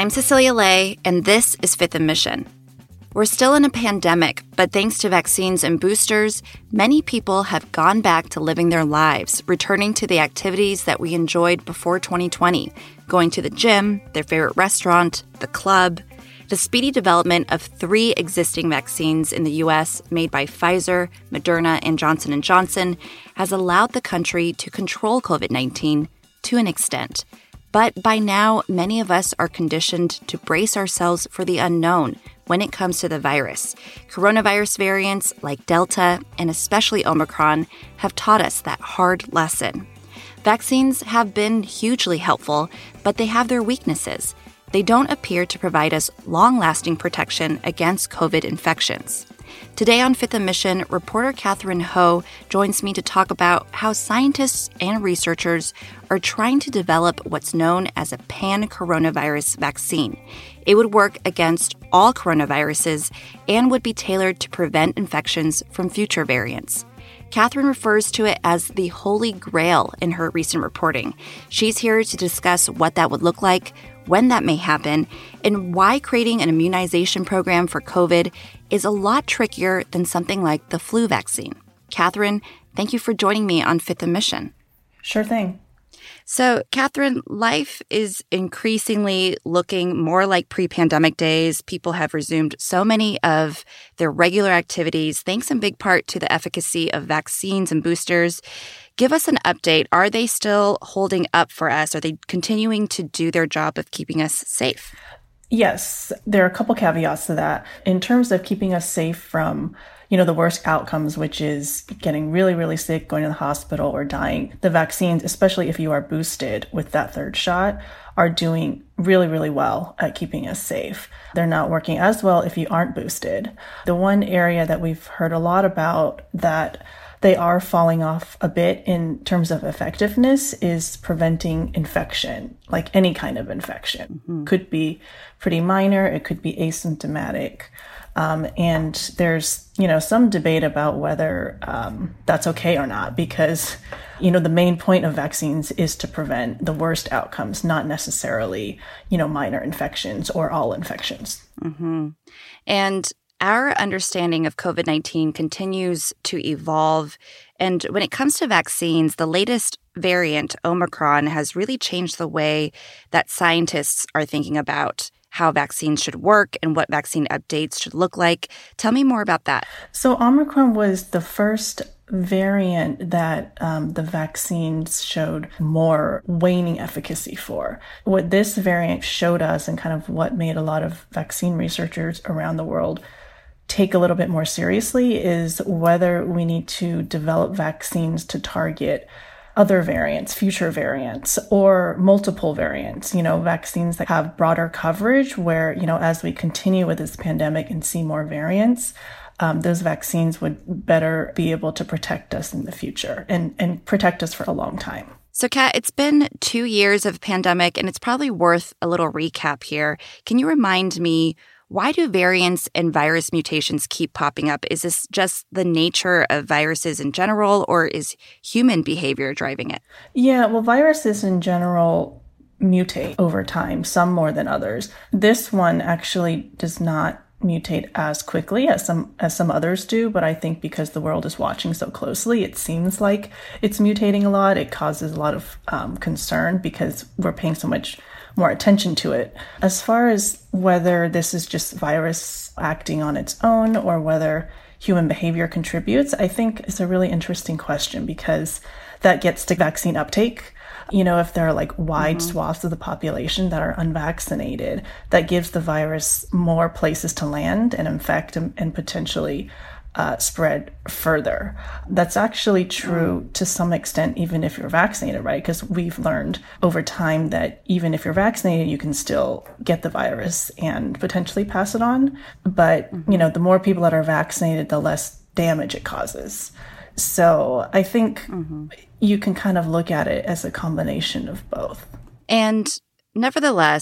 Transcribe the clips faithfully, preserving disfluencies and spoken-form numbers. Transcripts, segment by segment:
I'm Cecilia Lay, and this is Fifth and Mission. We're still in a pandemic, but thanks to vaccines and boosters, many people have gone back to living their lives, returning to the activities that we enjoyed before twenty twenty, going to the gym, their favorite restaurant, the club. The speedy development of three existing vaccines in the U S made by Pfizer, Moderna, and Johnson and Johnson has allowed the country to control covid nineteen to an extent. But by now, many of us are conditioned to brace ourselves for the unknown when it comes to the virus. Coronavirus variants like Delta and especially Omicron have taught us that hard lesson. Vaccines have been hugely helpful, but they have their weaknesses. They don't appear to provide us long-lasting protection against COVID infections. Today on Fifth and Mission, reporter Catherine Ho joins me to talk about how scientists and researchers are trying to develop what's known as a pan-coronavirus vaccine. It would work against all coronaviruses and would be tailored to prevent infections from future variants. Catherine refers to it as the Holy Grail in her recent reporting. She's here to discuss what that would look like, when that may happen, and why creating an immunization program for COVID is a lot trickier than something like the flu vaccine. Catherine, thank you for joining me on Fifth and Mission. Sure thing. So, Catherine, life is increasingly looking more like pre-pandemic days. People have resumed so many of their regular activities, thanks in big part to the efficacy of vaccines and boosters. Give us an update. Are they still holding up for us? Are they continuing to do their job of keeping us safe? Yes, there are a couple caveats to that. In terms of keeping us safe from, you know, the worst outcomes, which is getting really, really sick, going to the hospital, or dying, the vaccines, especially if you are boosted with that third shot, are doing really, really well at keeping us safe. They're not working as well if you aren't boosted. The one area that we've heard a lot about that they are falling off a bit in terms of effectiveness is preventing infection, like any kind of infection. Mm-hmm. Could be pretty minor, it could be asymptomatic. Um, and there's, you know, some debate about whether um, that's okay or not, because, you know, the main point of vaccines is to prevent the worst outcomes, not necessarily, you know, minor infections or all infections. Mm-hmm. And our understanding of covid nineteen continues to evolve. And when it comes to vaccines, the latest variant, Omicron, has really changed the way that scientists are thinking about how vaccines should work and what vaccine updates should look like. Tell me more about that. So Omicron was the first variant that um, the vaccines showed more waning efficacy for. What this variant showed us, and kind of what made a lot of vaccine researchers around the world take a little bit more seriously, is whether we need to develop vaccines to target other variants, future variants, or multiple variants, you know, vaccines that have broader coverage where, you know, as we continue with this pandemic and see more variants, um, those vaccines would better be able to protect us in the future and, and protect us for a long time. So, Kat, it's been two years of pandemic, and it's probably worth a little recap here. Can you remind me, why do variants and virus mutations keep popping up? Is this just the nature of viruses in general, or is human behavior driving it? Yeah, well, viruses in general mutate over time, some more than others. This one actually does not mutate as quickly as some as some others do, but I think because the world is watching so closely, it seems like it's mutating a lot. It causes a lot of um, concern because we're paying so much more attention to it. As far as whether this is just virus acting on its own or whether human behavior contributes, I think it's a really interesting question, because that gets to vaccine uptake. You know, if there are like wide mm-hmm. swaths of the population that are unvaccinated, that gives the virus more places to land and infect and, and potentially uh, spread further. That's actually true mm. to some extent, even if you're vaccinated, right? Because we've learned over time that even if you're vaccinated, you can still get the virus and potentially pass it on. But, mm-hmm. you know, the more people that are vaccinated, the less damage it causes. So I think mm-hmm. you can kind of look at it as a combination of both. And nevertheless,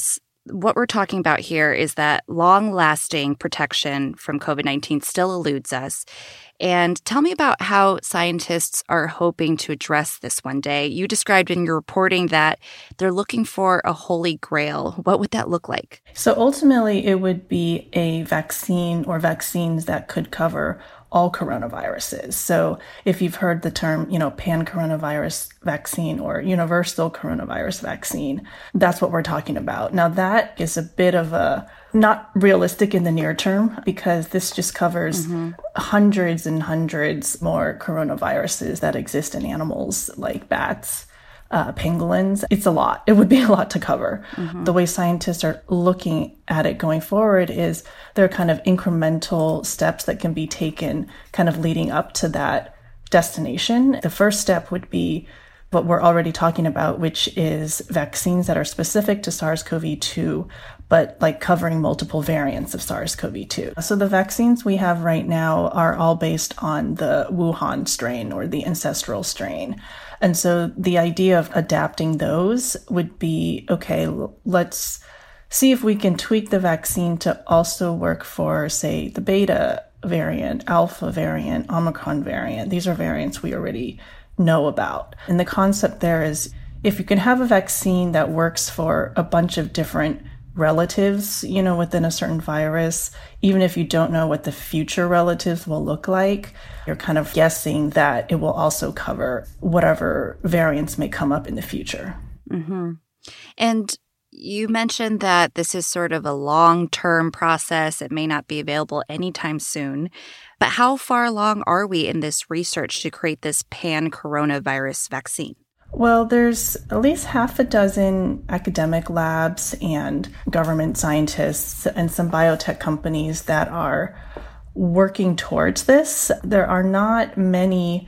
what we're talking about here is that long-lasting protection from COVID nineteen still eludes us. And tell me about how scientists are hoping to address this one day. You described in your reporting that they're looking for a holy grail. What would that look like? So ultimately, it would be a vaccine or vaccines that could cover all coronaviruses. So if you've heard the term, you know, pan-coronavirus vaccine or universal coronavirus vaccine, that's what we're talking about. Now, that is a bit of a not realistic in the near term because this just covers mm-hmm. hundreds and hundreds more coronaviruses that exist in animals like bats, uh, pangolins. It's a lot. It would be a lot to cover. Mm-hmm. The way scientists are looking at it going forward is there are kind of incremental steps that can be taken kind of leading up to that destination. The first step would be what we're already talking about, which is vaccines that are specific to SARS-C o V two, but like covering multiple variants of SARS-C o V two. So the vaccines we have right now are all based on the Wuhan strain or the ancestral strain. And so the idea of adapting those would be, okay, let's see if we can tweak the vaccine to also work for, say, the beta variant, alpha variant, Omicron variant. These are variants we already know about. And the concept there is if you can have a vaccine that works for a bunch of different relatives, you know, within a certain virus, even if you don't know what the future relatives will look like, you're kind of guessing that it will also cover whatever variants may come up in the future. Mm-hmm. And you mentioned that this is sort of a long-term process. It may not be available anytime soon. But how far along are we in this research to create this pan-coronavirus vaccine? Well, there's at least half a dozen academic labs and government scientists and some biotech companies that are working towards this. There are not many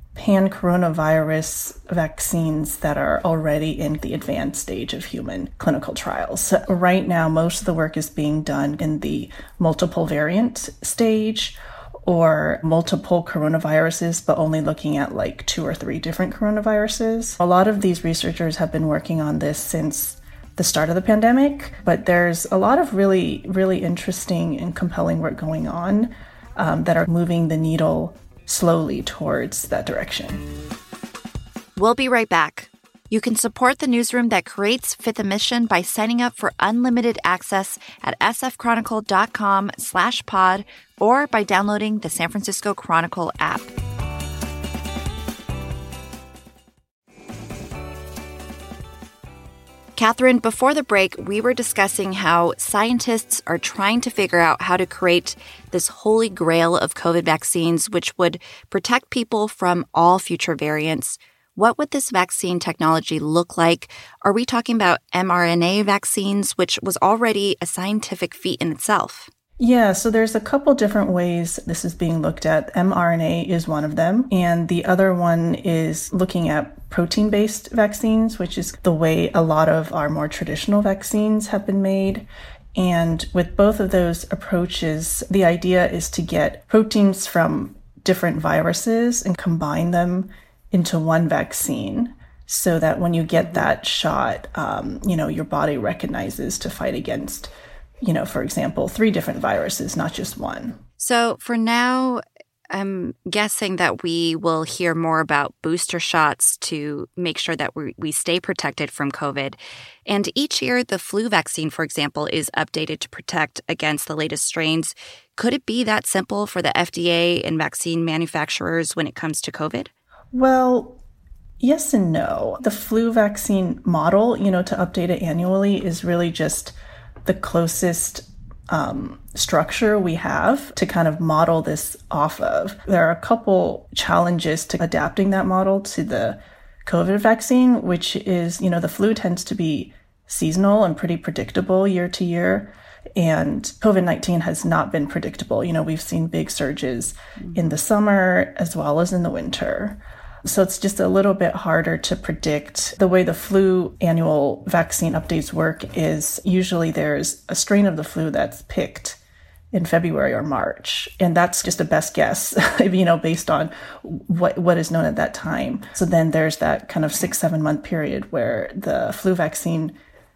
pan-coronavirus vaccines that are already in the advanced stage of human clinical trials. Right now, most of the work is being done in the multiple variant stage or multiple coronaviruses, but only looking at like two or three different coronaviruses. A lot of these researchers have been working on this since the start of the pandemic, but there's a lot of really, really interesting and compelling work going on um, that are moving the needle slowly towards that direction. We'll be right back. You can support the newsroom that creates Fifth and Mission by signing up for unlimited access at sfchronicle.com slash pod or by downloading the San Francisco Chronicle app. Catherine, before the break, we were discussing how scientists are trying to figure out how to create this holy grail of COVID vaccines, which would protect people from all future variants. What would this vaccine technology look like? Are we talking about mRNA vaccines, which was already a scientific feat in itself? Yeah, so there's a couple different ways this is being looked at. mRNA is one of them, and the other one is looking at protein-based vaccines, which is the way a lot of our more traditional vaccines have been made. And with both of those approaches, the idea is to get proteins from different viruses and combine them into one vaccine so that when you get that shot, um, you know, your body recognizes to fight against, you know, for example, three different viruses, not just one. So for now, I'm guessing that we will hear more about booster shots to make sure that we, we stay protected from COVID. And each year, the flu vaccine, for example, is updated to protect against the latest strains. Could it be that simple for the F D A and vaccine manufacturers when it comes to COVID? Well, yes and no. The flu vaccine model, you know, to update it annually is really just the closest um, structure we have to kind of model this off of. There are a couple challenges to adapting that model to the COVID vaccine, which is, you know, the flu tends to be seasonal and pretty predictable year to year. And COVID nineteen has not been predictable. You know, we've seen big surges in the summer as well as in the winter. So it's just a little bit harder to predict. The way the flu annual vaccine updates work is usually there's a strain of the flu that's picked in February or March. And that's just a best guess, you know, based on what what is known at that time. So then there's that kind of six, seven month period where the flu vaccine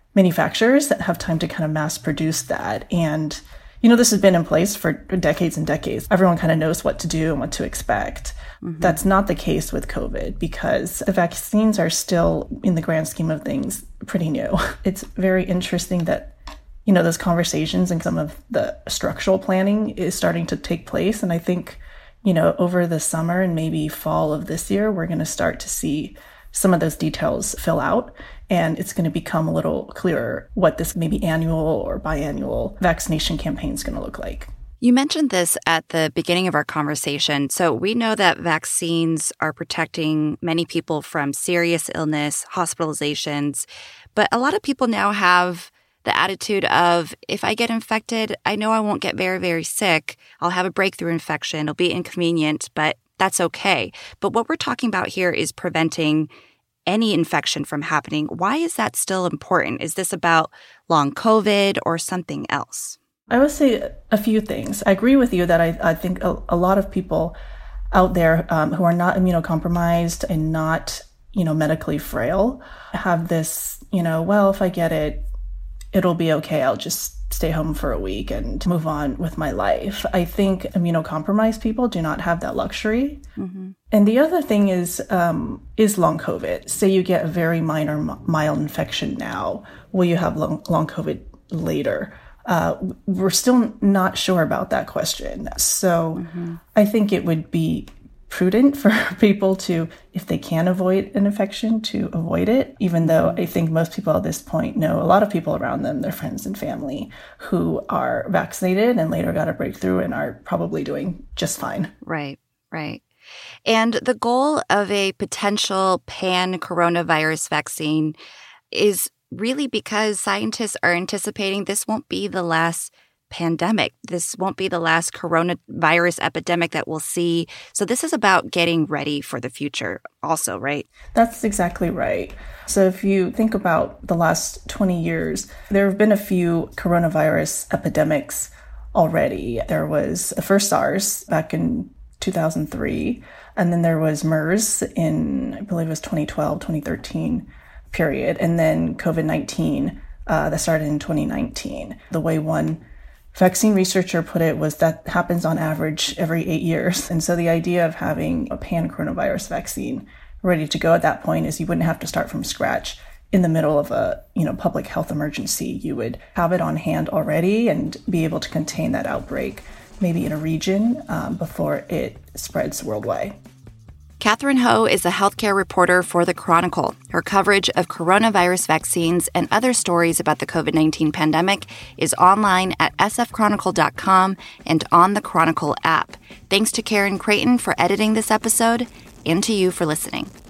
manufacturers that have time to kind of mass produce that. And, you know, this has been in place for decades and decades. Everyone kind of knows what to do and what to expect. Mm-hmm. That's not the case with COVID because the vaccines are still, in the grand scheme of things, pretty new. It's very interesting that, you know, those conversations and some of the structural planning is starting to take place. And I think, you know, over the summer and maybe fall of this year, we're going to start to see some of those details fill out. And it's going to become a little clearer what this maybe annual or biannual vaccination campaign is going to look like. You mentioned this at the beginning of our conversation. So we know that vaccines are protecting many people from serious illness, hospitalizations, but a lot of people now have the attitude of, if I get infected, I know I won't get very, very sick. I'll have a breakthrough infection. It'll be inconvenient, but that's okay. But what we're talking about here is preventing any infection from happening. Why is that still important? Is this about long COVID or something else? I would say a few things. I agree with you that I, I think a, a lot of people out there um, who are not immunocompromised and not, you know, medically frail have this, you know, well, if I get it, it'll be okay. I'll just stay home for a week and move on with my life. I think immunocompromised people do not have that luxury. Mm-hmm. And the other thing is, um, is long COVID. Say you get a very minor, mild infection now. Will you have long, long COVID later? Uh, we're still not sure about that question. So mm-hmm. I think it would be prudent for people to, if they can avoid an infection, to avoid it, even though I think most people at this point know a lot of people around them, their friends and family, who are vaccinated and later got a breakthrough and are probably doing just fine. Right, right. And the goal of a potential pan-coronavirus vaccine is really because scientists are anticipating this won't be the last pandemic. This won't be the last coronavirus epidemic that we'll see. So this is about getting ready for the future also, right? That's exactly right. So if you think about the last twenty years, there have been a few coronavirus epidemics already. There was the first SARS back in two thousand three, and then there was MERS in, I believe it was twenty twelve, twenty thirteen period, and then COVID nineteen uh, that started in twenty nineteen. The way one vaccine researcher put it was that happens on average every eight years. And so the idea of having a pan-coronavirus vaccine ready to go at that point is you wouldn't have to start from scratch in the middle of a, you know, public health emergency. You would have it on hand already and be able to contain that outbreak maybe in a region um, before it spreads worldwide. Katherine Ho is a healthcare reporter for The Chronicle. Her coverage of coronavirus vaccines and other stories about the COVID nineteen pandemic is online at s f chronicle dot com and on the Chronicle app. Thanks to Karen Creighton for editing this episode and to you for listening.